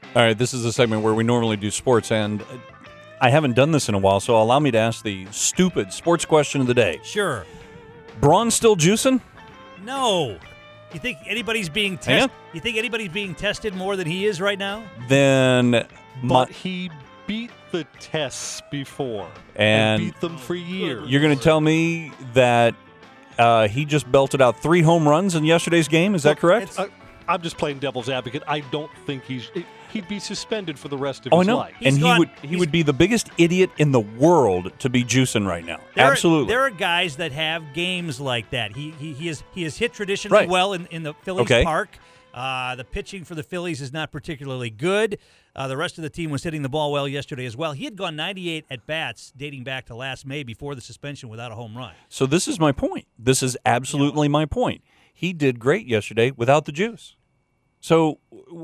All right, this is a segment where we normally do sports, and I haven't done this in a while, so allow me to ask the stupid sports question of the day. Sure. Braun still juicing? No. You think anybody's being tested? You think anybody's being tested more than he is right now? Then, But he beat the tests before And beat them for years. you're going to tell me that he just belted out 3 home runs in yesterday's game? Is that correct? I'm just playing devil's advocate. I don't think he'd be suspended for the rest of Oh, I his know. life. And he would be the biggest idiot in the world to be juicing right now. Absolutely. There are guys that have games like that. He has hit traditionally well in the Phillies park. The pitching for the Phillies is not particularly good. The rest of the team was hitting the ball well yesterday as well. He had gone 98 at-bats dating back to last May before the suspension without a home run. So this is my point. This is absolutely my point. He did great yesterday without the juice. So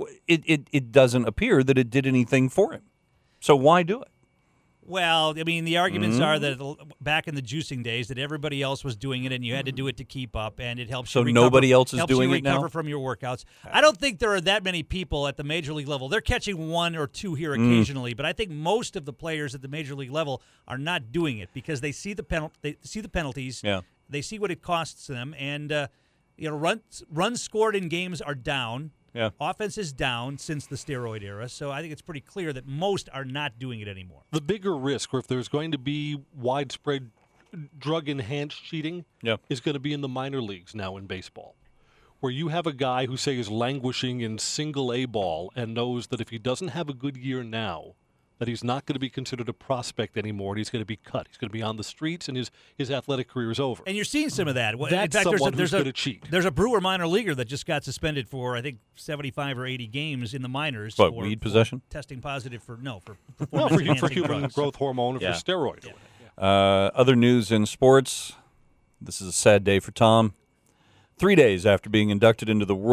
it doesn't appear that it did anything for him. So why do it? Well, I mean, the arguments are that back in the juicing days that everybody else was doing it and you had to do it to keep up, and it helps you recover. So nobody else is doing it now? Recover from your workouts. I don't think there are that many people at the major league level. They're catching 1 or 2 here occasionally, but I think most of the players at the major league level are not doing it because they see the penalties. Yeah. They see what it costs them, and runs scored in games are down. Yeah. Offense is down since the steroid era, so I think it's pretty clear that most are not doing it anymore. The bigger risk, or if there's going to be widespread drug-enhanced cheating, is going to be in the minor leagues now in baseball, where you have a guy who, say, is languishing in single A ball and knows that if he doesn't have a good year now, that he's not going to be considered a prospect anymore, and he's going to be cut. He's going to be on the streets, and his athletic career is over. And you're seeing some of that. That's in fact, someone who's going to cheat. There's a Brewer minor leaguer that just got suspended for, I think, 75 or 80 games in the minors. What, for weed possession? Testing positive for for human growth hormone or for steroid. Yeah. Other news in sports. This is a sad day for Tom. 3 days after being inducted into the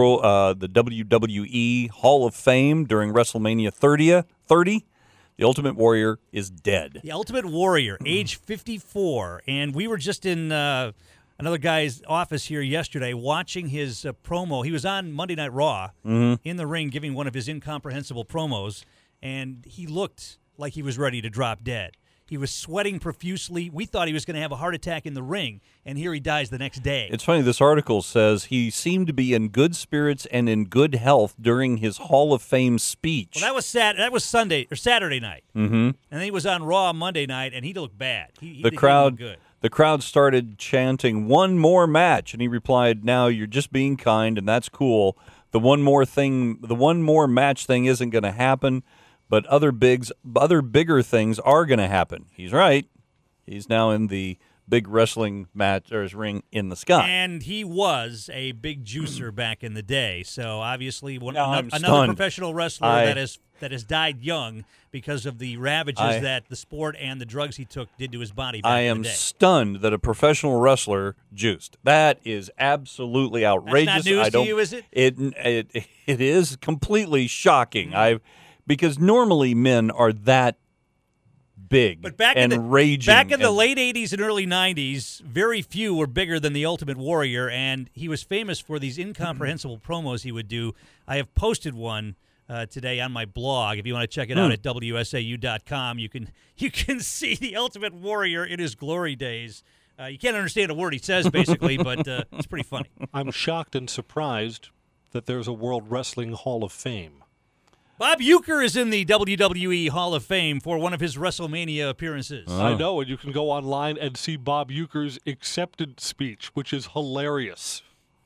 WWE Hall of Fame during WrestleMania 30, the Ultimate Warrior is dead. The Ultimate Warrior, age 54. And we were just in another guy's office here yesterday watching his promo. He was on Monday Night Raw in the ring giving one of his incomprehensible promos, and he looked like he was ready to drop dead. He was sweating profusely. We thought he was going to have a heart attack in the ring, and here he dies the next day. It's funny, this article says he seemed to be in good spirits and in good health during his Hall of Fame speech. Well, that was Saturday night. Mm-hmm. And then he was on Raw Monday night, and he looked bad. He the crowd started chanting, "One more match," and he replied, "Now you're just being kind, and that's cool. The one more match thing isn't going to happen. But other bigger things are going to happen." He's right. He's now in the big wrestling match or his ring in the sky. And he was a big juicer back in the day. So obviously, another professional wrestler that has died young because of the ravages that the sport and the drugs he took did to his body. Back in the day. I am stunned that a professional wrestler juiced. That is absolutely outrageous. That's not news to you, is it? It is completely shocking. Because normally men are that big raging. Back in the late 80s and early 90s, very few were bigger than the Ultimate Warrior, and he was famous for these incomprehensible promos he would do. I have posted one today on my blog. If you want to check it out at WSAU.com, you can see the Ultimate Warrior in his glory days. You can't understand a word he says, basically, but it's pretty funny. I'm shocked and surprised that there's a World Wrestling Hall of Fame. Bob Uecker is in the WWE Hall of Fame for one of his WrestleMania appearances. I know, and you can go online and see Bob Uecker's acceptance speech, which is hilarious.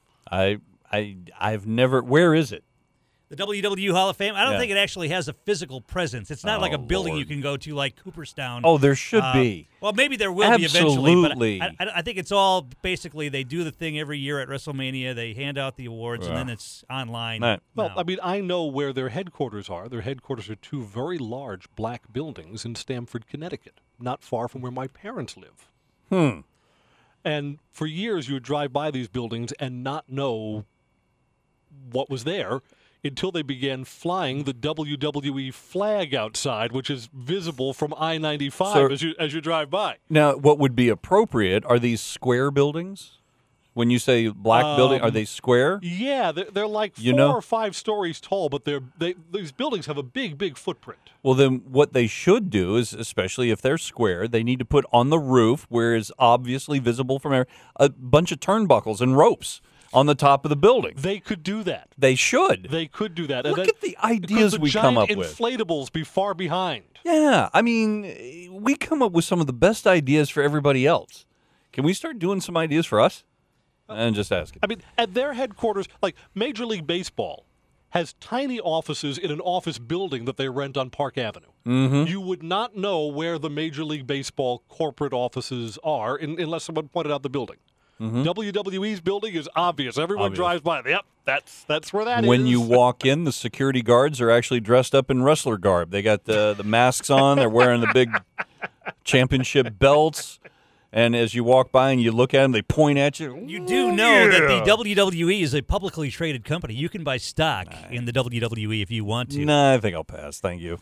I've never. Where is it? The WWE Hall of Fame? I don't think it actually has a physical presence. It's not like a building you can go to like Cooperstown. Oh, there should be. Well, maybe there will be eventually. But I think it's all basically they do the thing every year at WrestleMania. They hand out the awards, and then it's online. Right. Well, I mean, I know where their headquarters are. Their headquarters are 2 very large black buildings in Stamford, Connecticut, not far from where my parents live. And for years, you would drive by these buildings and not know what was there until they began flying the WWE flag outside, which is visible from I-95 as you drive by. Now, what would be appropriate are these square buildings? When you say black building, are they square? Yeah, they're like 4 or 5 stories tall, but these buildings have a big footprint. Well, then what they should do is, especially if they're square, they need to put on the roof, where it's obviously visible from air, a bunch of turnbuckles and ropes on the top of the building. They could do that. They should. They could do that. Look at the ideas we come up with. Inflatables be far behind. Yeah, I mean, we come up with some of the best ideas for everybody else. Can we start doing some ideas for us? And just asking. I mean, at their headquarters, like Major League Baseball has tiny offices in an office building that they rent on Park Avenue. Mm-hmm. You would not know where the Major League Baseball corporate offices are unless someone pointed out the building. Mm-hmm. WWE's building is obvious. Everyone drives by. Yep, that's where that is. When you walk in, the security guards are actually dressed up in wrestler garb. They got the masks on. They're wearing the big championship belts. And as you walk by and you look at them, they point at you. You do know that the WWE is a publicly traded company. You can buy stock in the WWE if you want to. Nah, I think I'll pass. Thank you.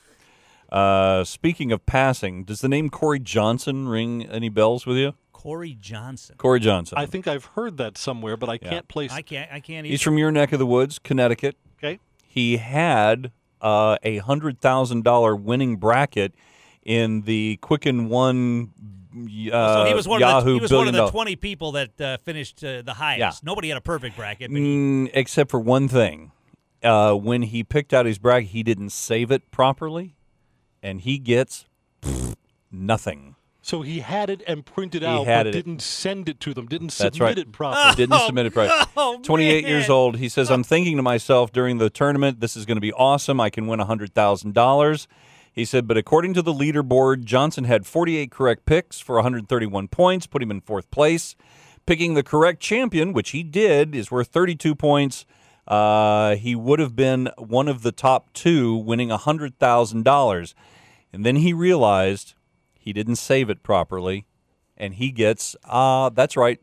Speaking of passing, does the name Corey Johnson ring any bells with you? Corey Johnson. Corey Johnson. I think I've heard that somewhere, but I can't place it. I can't either. He's from your neck of the woods, Connecticut. Okay. He had a $100,000 winning bracket in the Quicken One so he was one Yahoo of the 20 people that finished the highest. Yeah. Nobody had a perfect bracket. But except for one thing. When he picked out his bracket, he didn't save it properly, and he gets nothing. So he had it and printed out, but didn't send it to them, didn't submit it properly. Didn't submit it properly. 28 years old. He says, I'm thinking to myself during the tournament, this is going to be awesome. I can win $100,000. He said, but according to the leaderboard, Johnson had 48 correct picks for 131 points, put him in 4th place. Picking the correct champion, which he did, is worth 32 points. He would have been one of the top 2, winning $100,000. And then he realized he didn't save it properly, and he gets, that's right,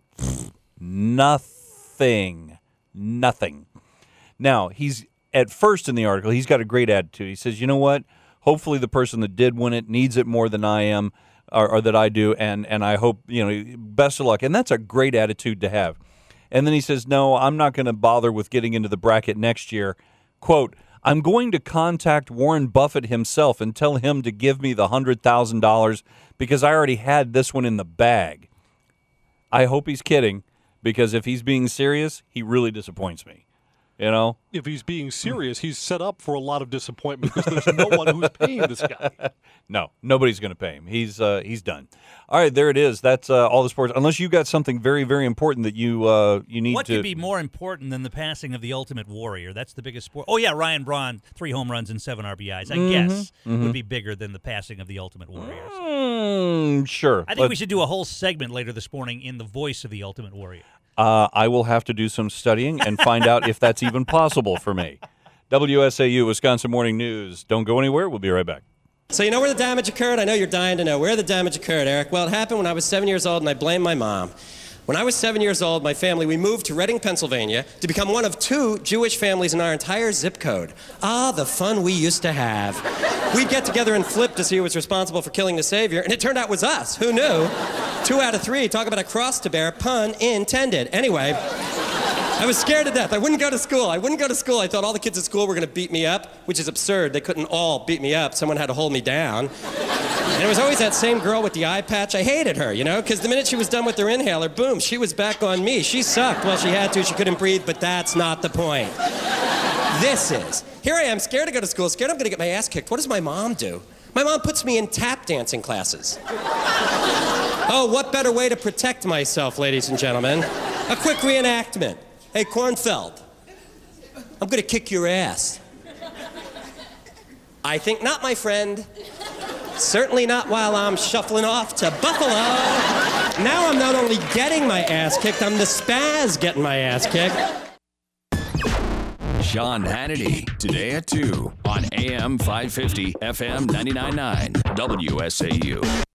nothing. Nothing. Now, he's at first in the article, he's got a great attitude. He says, you know what? Hopefully the person that did win it needs it more than I am, or that I do, and I hope, best of luck. And that's a great attitude to have. And then he says, no, I'm not going to bother with getting into the bracket next year. Quote, I'm going to contact Warren Buffett himself and tell him to give me the $100,000 because I already had this one in the bag. I hope he's kidding, because if he's being serious, he really disappoints me. If he's being serious, he's set up for a lot of disappointment because there's no one who's paying this guy. No, nobody's going to pay him. He's done. All right, there it is. That's all the sports. Unless you got something very, very important that you need what to. What could be more important than the passing of the Ultimate Warrior? That's the biggest sport. Oh yeah, Ryan Braun, 3 home runs and 7 RBIs. I guess would be bigger than the passing of the Ultimate Warrior. Sure. I think we should do a whole segment later this morning in the voice of the Ultimate Warrior. I will have to do some studying and find out if that's even possible for me. WSAU, Wisconsin Morning News. Don't go anywhere. We'll be right back. So you know where the damage occurred? I know you're dying to know. Where the damage occurred, Eric? Well, it happened when I was 7 years old, and I blame my mom. When I was 7 years old, my family, we moved to Reading, Pennsylvania, to become one of 2 Jewish families in our entire zip code. Ah, the fun we used to have. We'd get together and flip to see who was responsible for killing the Savior, and it turned out it was us. Who knew? 2 out of 3. Talk about a cross to bear, pun intended. Anyway, I was scared to death. I wouldn't go to school. I thought all the kids at school were going to beat me up, which is absurd. They couldn't all beat me up. Someone had to hold me down. And it was always that same girl with the eye patch. I hated her, because the minute she was done with her inhaler, boom, she was back on me. She sucked. Well, she had to. She couldn't breathe, but that's not the point. This is. Here I am, scared to go to school, scared I'm going to get my ass kicked. What does my mom do? My mom puts me in tap dancing classes. Oh, what better way to protect myself, ladies and gentlemen? A quick reenactment. Hey, Kornfeld, I'm going to kick your ass. I think not, my friend. Certainly not while I'm shuffling off to Buffalo. Now I'm not only getting my ass kicked, I'm the spaz getting my ass kicked. Sean Hannity, today at 2 on AM 550, FM 99.9, WSAU.